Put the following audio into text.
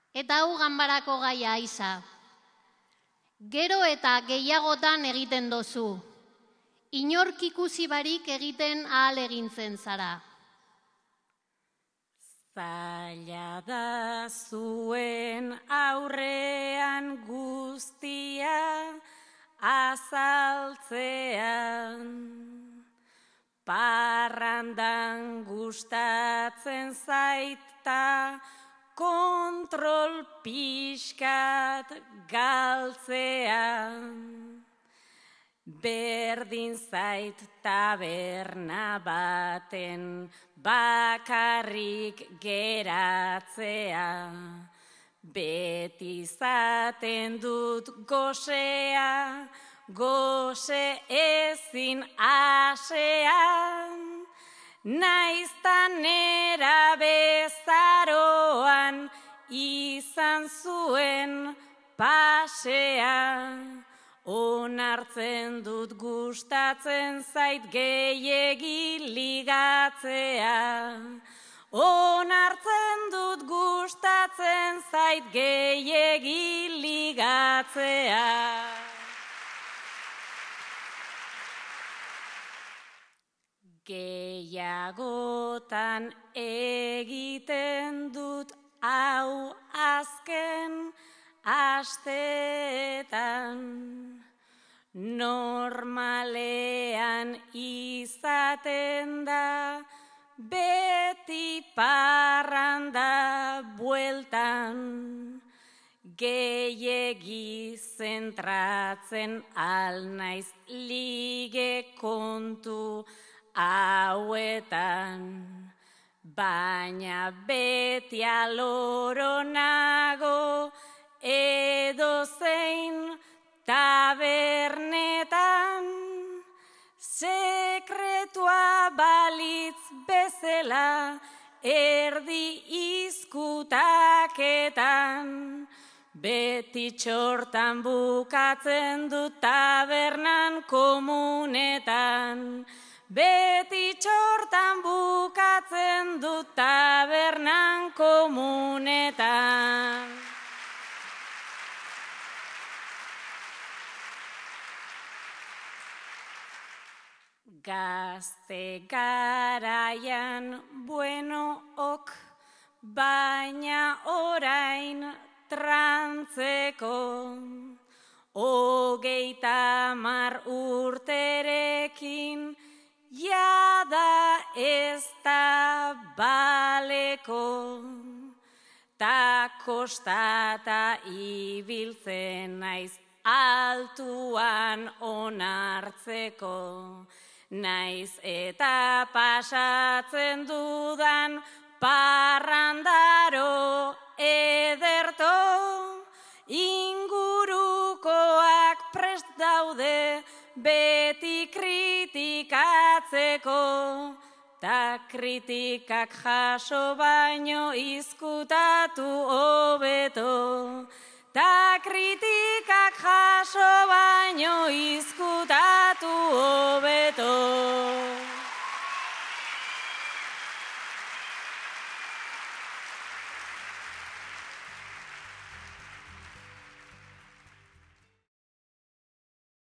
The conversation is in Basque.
Eta hau ganbarako gaia Aiza. Gero eta gehiagotan egiten dozu. Inork ikusi barik egiten ahal egintzen zara. Zaila da zuen aurrean guztia azaltzean. Parrandan gustatzen zaita kontrol pixkat galtzean. Berdin zait taberna baten bakarrik geratzea. Beti izaten dut gosea, gose ezin asean. Naiztan nera bezaroan izan zuen pasea. Onartzen dut gustatzen zait gehiegi ligatzea. Onartzen dut gustatzen zait gehiegi ligatzea. Gehiagotan egiten dut hau azken asteetan. Normalean izaten da beti parranda bueltan. Gehiegi zentratzen al naiz lige kontu hauetan. Baina beti aloro nago edozein tabernetan. Sekretua balitz bezala erdi izkutaketan. Beti txortan bukatzen dut tabernan komunetan. Beti txortan bukatzen dut tabernan komunetan. Gazte garaian buenook, baina orain trantzeko. 30 urterekin jada ez da baleko. Ta kostata ibiltzen naiz altuan onartzeko. Naiz eta pasatzen dudan parrandaro ederto. Ingurukoak prest daude beti kritikatzeko. Ta kritikak jaso baino izkutatu hobeto. Ta kritikak jaso baino izkutatu hobeto.